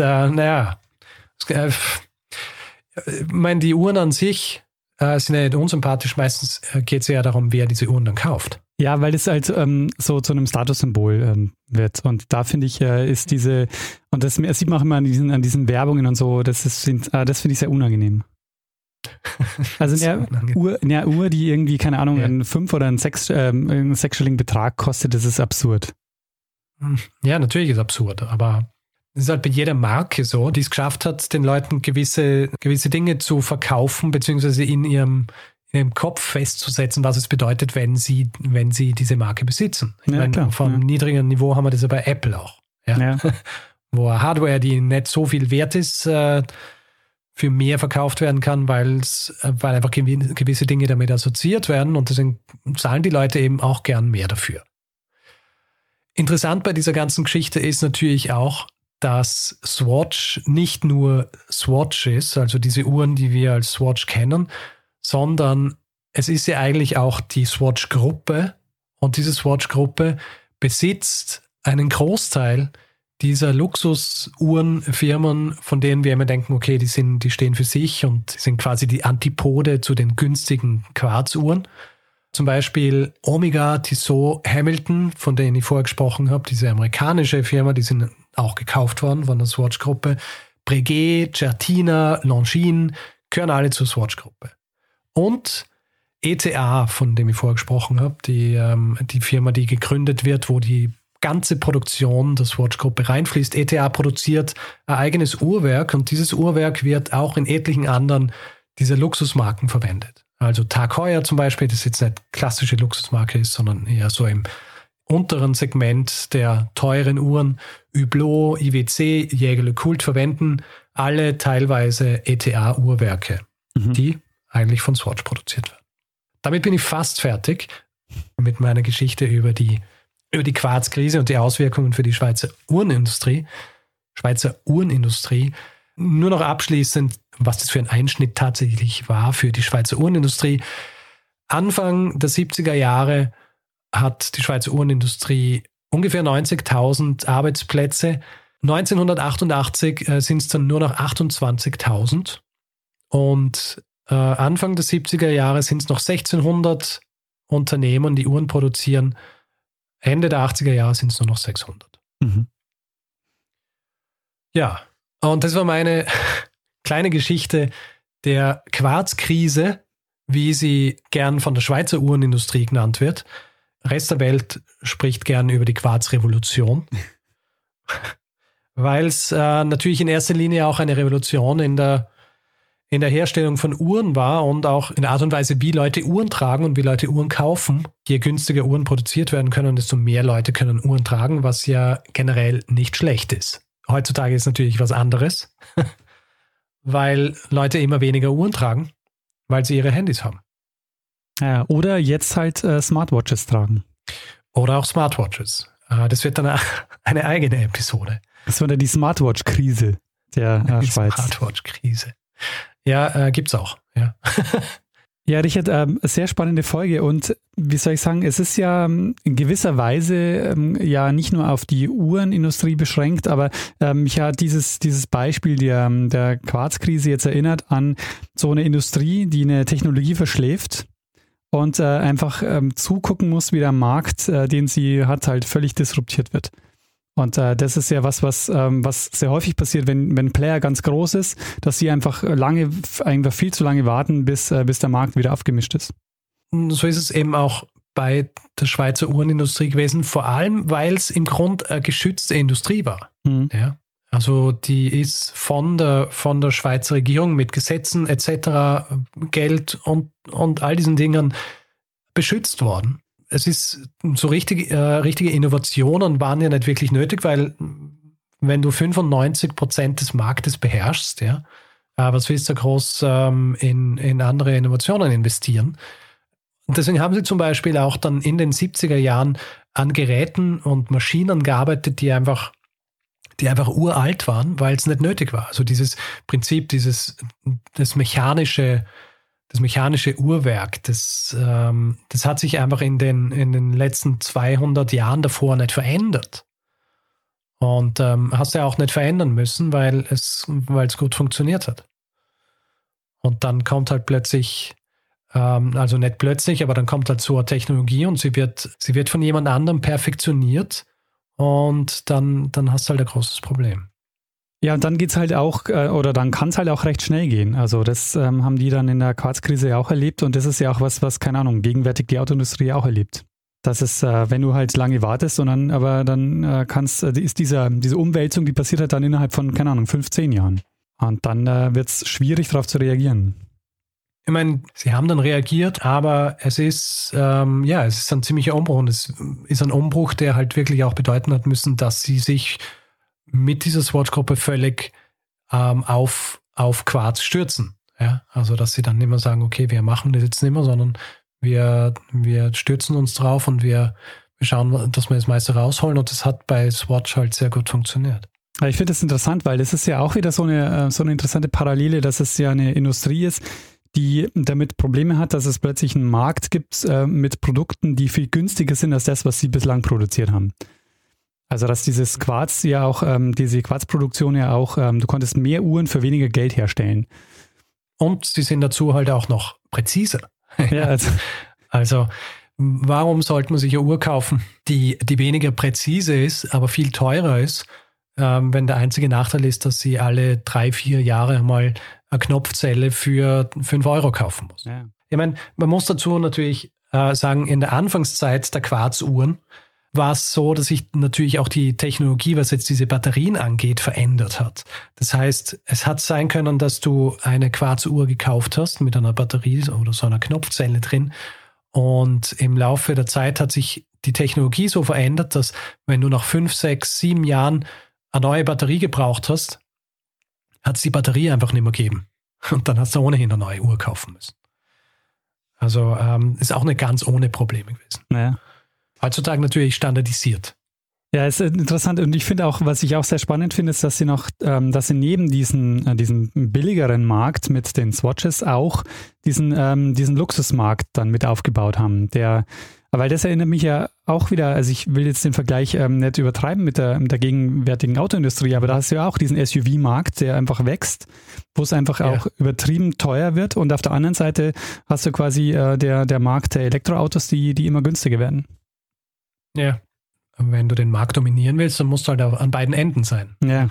ich meine, die Uhren an sich sind ja nicht unsympathisch. Meistens geht es ja darum, wer diese Uhren dann kauft. Ja, weil das halt so zu einem Statussymbol wird. Und da finde ich, ist diese, und das sieht man auch immer an diesen Werbungen und so, das finde ich sehr unangenehm. Also eine Uhr, die irgendwie, keine Ahnung, einen 5- oder einen sechsstelligen Betrag kostet, das ist absurd. Ja, natürlich ist es absurd, aber es ist halt bei jeder Marke so, die es geschafft hat, den Leuten gewisse Dinge zu verkaufen, beziehungsweise in ihrem Kopf festzusetzen, was es bedeutet, wenn sie diese Marke besitzen. Ich meine, klar, vom niedrigen Niveau haben wir das ja bei Apple auch. Ja? Wo Hardware, die nicht so viel wert ist, für mehr verkauft werden kann, weil einfach gewisse Dinge damit assoziiert werden und deswegen zahlen die Leute eben auch gern mehr dafür. Interessant bei dieser ganzen Geschichte ist natürlich auch, dass Swatch nicht nur Swatch ist, also diese Uhren, die wir als Swatch kennen, sondern es ist ja eigentlich auch die Swatch-Gruppe und diese Swatch-Gruppe besitzt einen Großteil dieser Luxusuhrenfirmen, von denen wir immer denken, okay, die stehen für sich und sind quasi die Antipode zu den günstigen Quarzuhren. Zum Beispiel Omega, Tissot, Hamilton, von denen ich vorher gesprochen habe, diese amerikanische Firma, die sind auch gekauft worden von der Swatch-Gruppe. Breguet, Certina, Longines gehören alle zur Swatch-Gruppe. Und ETA, von dem ich vorher gesprochen habe, die Firma, die gegründet wird, wo die ganze Produktion der Swatch-Gruppe reinfließt. ETA produziert ein eigenes Uhrwerk und dieses Uhrwerk wird auch in etlichen anderen dieser Luxusmarken verwendet. Also Tag Heuer zum Beispiel, das jetzt nicht klassische Luxusmarke ist, sondern eher so im unteren Segment der teuren Uhren. Hublot, IWC, Jaeger-LeCoultre verwenden alle teilweise ETA-Uhrwerke, die eigentlich von Swatch produziert werden. Damit bin ich fast fertig mit meiner Geschichte über die Quarzkrise und die Auswirkungen für die Schweizer Uhrenindustrie. Nur noch abschließend, was das für ein Einschnitt tatsächlich war für die Schweizer Uhrenindustrie. Anfang der 70er Jahre hat die Schweizer Uhrenindustrie ungefähr 90.000 Arbeitsplätze. 1988 sind es dann nur noch 28.000 und Anfang der 70er Jahre sind es noch 1600 Unternehmen, die Uhren produzieren. Ende der 80er Jahre sind es nur noch 600. Ja, und das war meine kleine Geschichte der Quarzkrise, wie sie gern von der Schweizer Uhrenindustrie genannt wird. Der Rest der Welt spricht gern über die Quarzrevolution, weil es natürlich in erster Linie auch eine Revolution in der Herstellung von Uhren war und auch in der Art und Weise, wie Leute Uhren tragen und wie Leute Uhren kaufen. Je günstiger Uhren produziert werden können, desto mehr Leute können Uhren tragen, was ja generell nicht schlecht ist. Heutzutage ist natürlich was anderes, weil Leute immer weniger Uhren tragen, weil sie ihre Handys haben. Ja, oder jetzt halt Smartwatches tragen. Oder auch Smartwatches. Das wird dann eine eigene Episode. Das war dann die Smartwatch-Krise der Schweiz. Smartwatch-Krise. Ja, gibt's auch. Ja. Ja, Richard, sehr spannende Folge und wie soll ich sagen, es ist ja in gewisser Weise ja nicht nur auf die Uhrenindustrie beschränkt, aber mich hat dieses Beispiel der Quarzkrise jetzt erinnert an so eine Industrie, die eine Technologie verschläft und einfach zugucken muss, wie der Markt, den sie hat, halt völlig disruptiert wird. Und das ist ja was sehr häufig passiert, wenn ein Player ganz groß ist, dass sie einfach viel zu lange warten, bis der Markt wieder aufgemischt ist. So ist es eben auch bei der Schweizer Uhrenindustrie gewesen, vor allem, weil es im Grunde eine geschützte Industrie war. Ja? Also die ist von der Schweizer Regierung mit Gesetzen etc., Geld und all diesen Dingen beschützt worden. Es ist so richtige Innovationen waren ja nicht wirklich nötig, weil wenn du 95% des Marktes beherrschst, ja, was willst du groß in andere Innovationen investieren? Und deswegen haben sie zum Beispiel auch dann in den 70er Jahren an Geräten und Maschinen gearbeitet, die die einfach uralt waren, weil es nicht nötig war. Also dieses Prinzip, das mechanische Uhrwerk, das hat sich einfach in den letzten 200 Jahren davor nicht verändert. Und hast ja auch nicht verändern müssen, weil es gut funktioniert hat. Und dann kommt halt plötzlich, also nicht plötzlich, aber dann kommt halt so eine Technologie und sie wird von jemand anderem perfektioniert und dann hast du halt ein großes Problem. Ja, und dann geht's halt auch, oder dann kann es halt auch recht schnell gehen. Also das haben die dann in der Quarzkrise ja auch erlebt und das ist ja auch was, keine Ahnung, gegenwärtig die Autoindustrie auch erlebt. Das ist, wenn du halt lange wartest, ist diese Umwälzung, die passiert halt dann innerhalb von, keine Ahnung, 15 Jahren. Und dann wird es schwierig, darauf zu reagieren. Ich meine, sie haben dann reagiert, aber es ist ein ziemlicher Umbruch und es ist ein Umbruch, der halt wirklich auch bedeuten hat müssen, dass sie sich mit dieser Swatch-Gruppe völlig auf Quarz stürzen. Ja? Also, dass sie dann nicht mehr sagen, okay, wir machen das jetzt nicht mehr, sondern wir stürzen uns drauf und wir schauen, dass wir das meiste rausholen und das hat bei Swatch halt sehr gut funktioniert. Ich finde das interessant, weil das ist ja auch wieder so eine interessante Parallele, dass es ja eine Industrie ist, die damit Probleme hat, dass es plötzlich einen Markt gibt mit Produkten, die viel günstiger sind als das, was sie bislang produziert haben. Also dass dieses Quarz ja auch, diese Quarzproduktion ja auch, du konntest mehr Uhren für weniger Geld herstellen. Und sie sind dazu halt auch noch präziser. Ja, also warum sollte man sich eine Uhr kaufen, die weniger präzise ist, aber viel teurer ist, wenn der einzige Nachteil ist, dass sie alle 3-4 Jahre mal eine Knopfzelle für 5 Euro kaufen muss. Ja. Ich meine, man muss dazu natürlich sagen, in der Anfangszeit der Quarzuhren war es so, dass sich natürlich auch die Technologie, was jetzt diese Batterien angeht, verändert hat. Das heißt, es hat sein können, dass du eine Quarzuhr gekauft hast mit einer Batterie oder so einer Knopfzelle drin und im Laufe der Zeit hat sich die Technologie so verändert, dass wenn du nach 5, 6, 7 Jahren eine neue Batterie gebraucht hast, hat es die Batterie einfach nicht mehr gegeben. Und dann hast du ohnehin eine neue Uhr kaufen müssen. Also ist auch nicht ganz ohne Probleme gewesen. Naja. Heutzutage natürlich standardisiert. Ja, ist interessant und ich finde auch, was ich auch sehr spannend finde, ist, dass sie neben diesen billigeren Markt mit den Swatches auch diesen Luxusmarkt dann mit aufgebaut haben. Weil das erinnert mich ja auch wieder, also ich will jetzt den Vergleich nicht übertreiben mit der gegenwärtigen Autoindustrie, aber da hast du ja auch diesen SUV-Markt, der einfach wächst, wo es einfach auch übertrieben teuer wird und auf der anderen Seite hast du quasi der Markt der Elektroautos, die immer günstiger werden. Ja, wenn du den Markt dominieren willst, dann musst du halt an beiden Enden sein. Ja.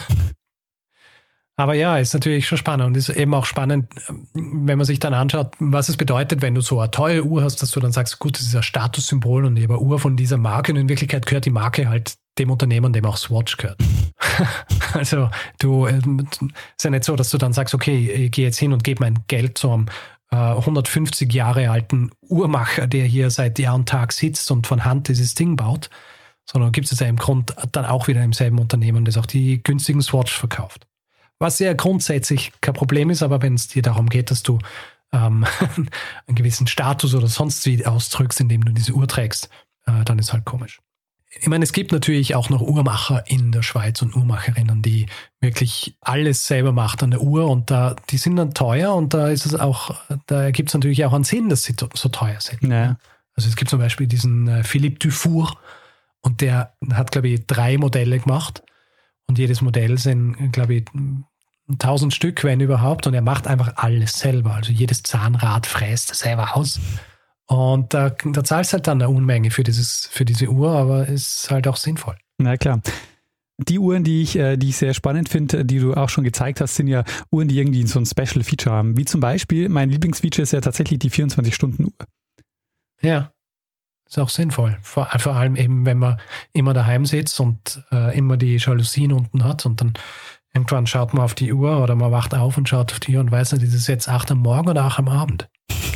Aber ja, ist natürlich schon spannend und ist eben auch spannend, wenn man sich dann anschaut, was es bedeutet, wenn du so eine teure Uhr hast, dass du dann sagst, gut, das ist ein Statussymbol und ich habe eine Uhr von dieser Marke und in Wirklichkeit gehört die Marke halt dem Unternehmen, dem auch Swatch gehört. Also ist ja nicht so, dass du dann sagst, okay, ich gehe jetzt hin und gebe mein Geld zu einem 150 Jahre alten Uhrmacher, der hier seit Jahr und Tag sitzt und von Hand dieses Ding baut, sondern gibt es ja im Grund dann auch wieder im selben Unternehmen, das auch die günstigen Swatch verkauft. Was ja grundsätzlich kein Problem ist, aber wenn es dir darum geht, dass du einen gewissen Status oder sonst wie ausdrückst, indem du diese Uhr trägst, dann ist halt komisch. Ich meine, es gibt natürlich auch noch Uhrmacher in der Schweiz und Uhrmacherinnen, die wirklich alles selber machen an der Uhr und die sind dann teuer und da gibt es natürlich auch einen Sinn, dass sie so teuer sind. Ja. Also es gibt zum Beispiel diesen Philippe Dufour und der hat, glaube ich, 3 Modelle gemacht und jedes Modell sind, glaube ich, 1000 Stück, wenn überhaupt, und er macht einfach alles selber. Also jedes Zahnrad fräst er selber aus. Und da zahlst du halt dann eine Unmenge für diese Uhr, aber ist halt auch sinnvoll. Na klar. Die Uhren, die ich sehr spannend finde, die du auch schon gezeigt hast, sind ja Uhren, die irgendwie so ein Special Feature haben. Wie zum Beispiel, mein Lieblingsfeature ist ja tatsächlich die 24-Stunden-Uhr. Ja, ist auch sinnvoll. Vor allem eben, wenn man immer daheim sitzt und immer die Jalousien unten hat und dann irgendwann schaut man auf die Uhr oder man wacht auf und schaut auf die Uhr und weiß nicht, ist es jetzt 8 am Morgen oder 8 am Abend?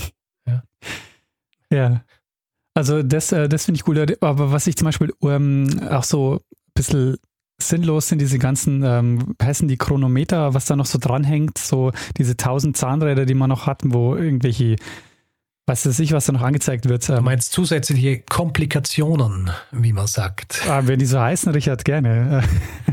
Ja, also das finde ich cool. Aber was ich zum Beispiel auch so ein bisschen sinnlos sind, diese ganzen, heißen die Chronometer, was da noch so dranhängt, so diese 1000 Zahnräder, die man noch hatten, wo irgendwelche, was da noch angezeigt wird. Du meinst zusätzliche Komplikationen, wie man sagt. Wenn die so heißen, Richard, gerne.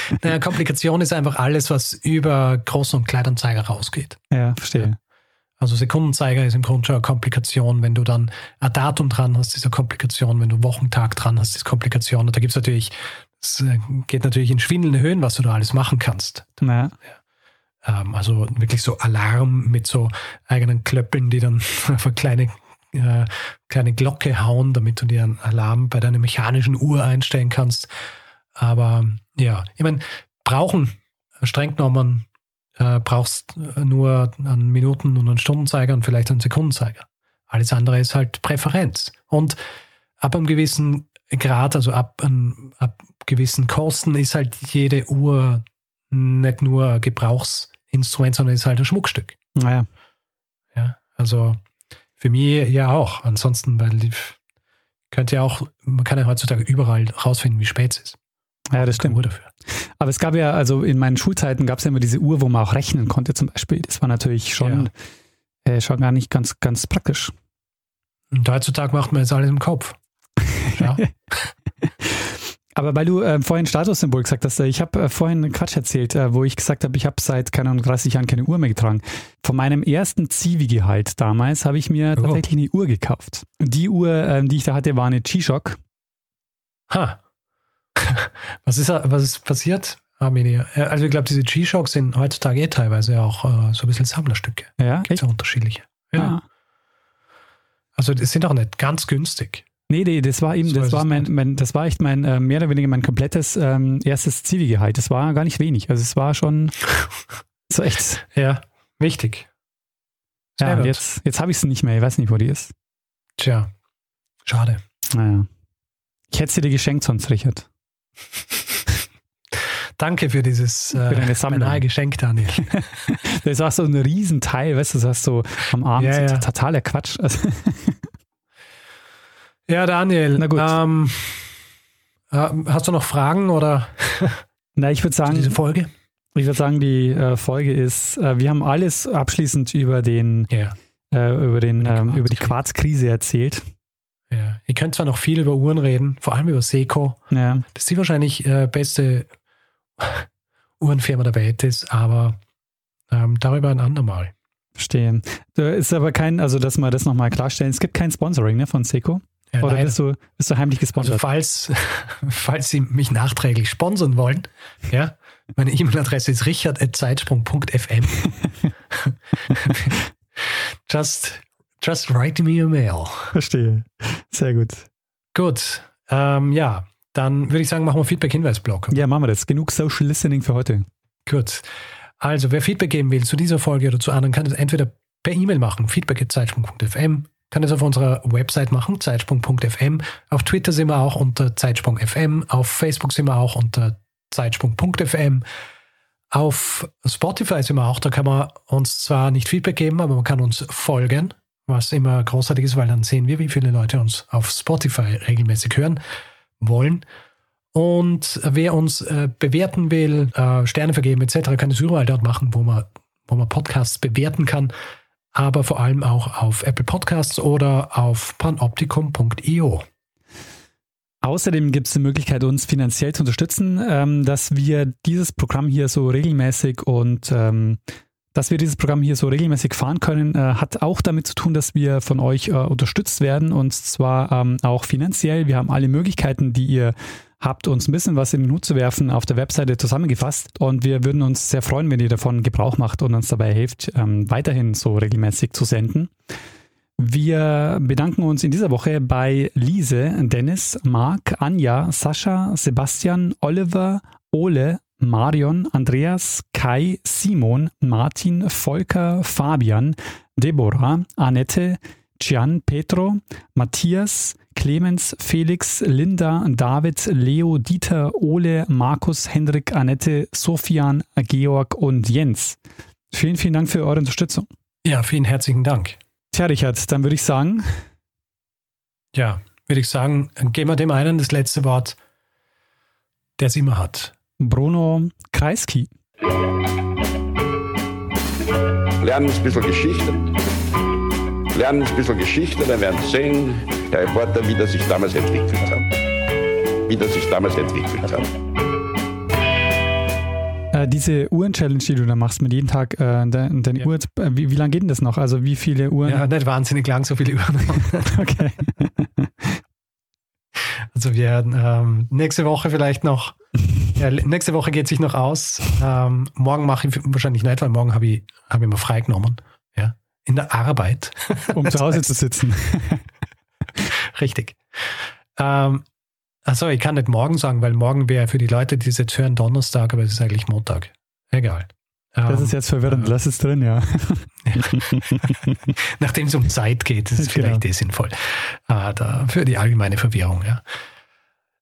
Naja, Komplikation ist einfach alles, was über Groß- und Kleinanzeiger rausgeht. Ja, verstehe. Also Sekundenzeiger ist im Grunde schon eine Komplikation. Wenn du dann ein Datum dran hast, ist eine Komplikation. Wenn du Wochentag dran hast, ist Komplikation. Und da gibt's natürlich, es geht natürlich in schwindelnde Höhen, was du da alles machen kannst. Ja. Also wirklich so Alarm mit so eigenen Klöppeln, die dann auf eine kleine Glocke hauen, damit du dir einen Alarm bei deiner mechanischen Uhr einstellen kannst. Aber ja, ich meine, streng genommen, brauchst nur einen Minuten- und einen Stundenzeiger und vielleicht einen Sekundenzeiger. Alles andere ist halt Präferenz. Und ab einem gewissen Grad, also ab gewissen Kosten, ist halt jede Uhr nicht nur ein Gebrauchsinstrument, sondern ist halt ein Schmuckstück. Naja. Ja, also für mich ja auch. Ansonsten, weil man kann ja heutzutage überall rausfinden, wie spät es ist. Ja, das stimmt. Uhr dafür. Aber es gab ja, also in meinen Schulzeiten gab es ja immer diese Uhr, wo man auch rechnen konnte zum Beispiel. Das war natürlich schon gar nicht ganz, ganz praktisch. Und heutzutage macht man jetzt alles im Kopf. Ja. Aber weil du vorhin Statussymbol gesagt hast, ich habe vorhin Quatsch erzählt, wo ich gesagt habe, ich habe seit, keine Ahnung, 30 Jahren keine Uhr mehr getragen. Von meinem ersten Zivi-Gehalt damals habe ich mir tatsächlich eine Uhr gekauft. Die Uhr, die ich da hatte, war eine G-Shock. Ha. Was ist passiert? Also ich glaube, diese G-Shocks sind heutzutage teilweise auch so ein bisschen Sammlerstücke. Ja, gibt es ja unterschiedliche. Ja. Ah. Also die sind auch nicht ganz günstig. Nee, das war eben, das war echt mein, mehr oder weniger mein komplettes erstes Zivi-Gehalt. Das war gar nicht wenig. Also es war schon so echt. Ja, wichtig. Ja, jetzt habe ich sie nicht mehr. Ich weiß nicht, wo die ist. Tja, schade. Naja. Ich hätte sie dir geschenkt sonst, Richard. Danke für dieses beinahe Geschenk, Daniel. Das war so ein Riesenteil, weißt du, das hast so am Abend so totaler Quatsch. Also ja, Daniel. Na gut. Hast du noch Fragen oder? Na, ich würde sagen, diese Folge? Ich würde sagen, die Folge ist, wir haben alles abschließend über die Quarzkrise erzählt. Ja, ihr könnt zwar noch viel über Uhren reden, vor allem über Seiko. Ja. Das ist die wahrscheinlich beste Uhrenfirma der Welt ist, aber darüber ein andermal. Verstehe. Da ist aber also dass wir das nochmal klarstellen, es gibt kein Sponsoring, ne, von Seiko. Ja, oder bist du heimlich gesponsert? Also falls Sie mich nachträglich sponsern wollen, ja, meine E-Mail-Adresse ist richard@zeitsprung.fm. Just write me a mail. Verstehe. Sehr gut. Gut. Dann würde ich sagen, machen wir Feedback-Hinweis-Blog. Ja, machen wir das. Genug Social Listening für heute. Gut. Also, wer Feedback geben will zu dieser Folge oder zu anderen, kann das entweder per E-Mail machen, feedback@zeitsprung.fm, kann das auf unserer Website machen, zeitsprung.fm. Auf Twitter sind wir auch unter zeitsprung.fm. Auf Facebook sind wir auch unter zeitsprung.fm. Auf Spotify sind wir auch, da kann man uns zwar nicht Feedback geben, aber man kann uns folgen, was immer großartig ist, weil dann sehen wir, wie viele Leute uns auf Spotify regelmäßig hören wollen. Und wer uns bewerten will, Sterne vergeben etc., kann es überall dort machen, wo man Podcasts bewerten kann, aber vor allem auch auf Apple Podcasts oder auf panoptikum.io. Außerdem gibt es die Möglichkeit, uns finanziell zu unterstützen, dass wir dieses Programm hier so regelmäßig fahren können, hat auch damit zu tun, dass wir von euch unterstützt werden, und zwar auch finanziell. Wir haben alle Möglichkeiten, die ihr habt, uns ein bisschen was in den Hut zu werfen, auf der Webseite zusammengefasst, und wir würden uns sehr freuen, wenn ihr davon Gebrauch macht und uns dabei hilft, weiterhin so regelmäßig zu senden. Wir bedanken uns in dieser Woche bei Lise, Dennis, Marc, Anja, Sascha, Sebastian, Oliver, Ole, Marion, Andreas, Kai, Simon, Martin, Volker, Fabian, Deborah, Annette, Gian, Petro, Matthias, Clemens, Felix, Linda, David, Leo, Dieter, Ole, Markus, Hendrik, Annette, Sofian, Georg und Jens. Vielen, vielen Dank für eure Unterstützung. Ja, vielen herzlichen Dank. Tja, Richard, dann würde ich sagen, geben wir dem einen das letzte Wort, der es immer hat. Bruno Kreisky. Lernen ein bisschen Geschichte, dann werden Sie sehen, der Reporter, wie das sich damals entwickelt hat. Diese Uhren-Challenge, die du da machst, mit jedem Tag deine Uhr, wie lange geht denn das noch? Also wie viele Uhren? Ja, nicht wahnsinnig lang, so viele Uhren. Okay. Also wir nächste Woche vielleicht noch, nächste Woche geht sich noch aus. Morgen mache ich wahrscheinlich nicht, weil morgen habe ich mir freigenommen. Ja, in der Arbeit. Um zu Hause zu sitzen. Richtig. Achso, ich kann nicht morgen sagen, weil morgen wäre für die Leute, die es jetzt hören, Donnerstag, aber es ist eigentlich Montag. Egal. Das ist jetzt verwirrend, lass es drin, ja. Nachdem es um Zeit geht, ist es vielleicht sinnvoll. Für die allgemeine Verwirrung, ja.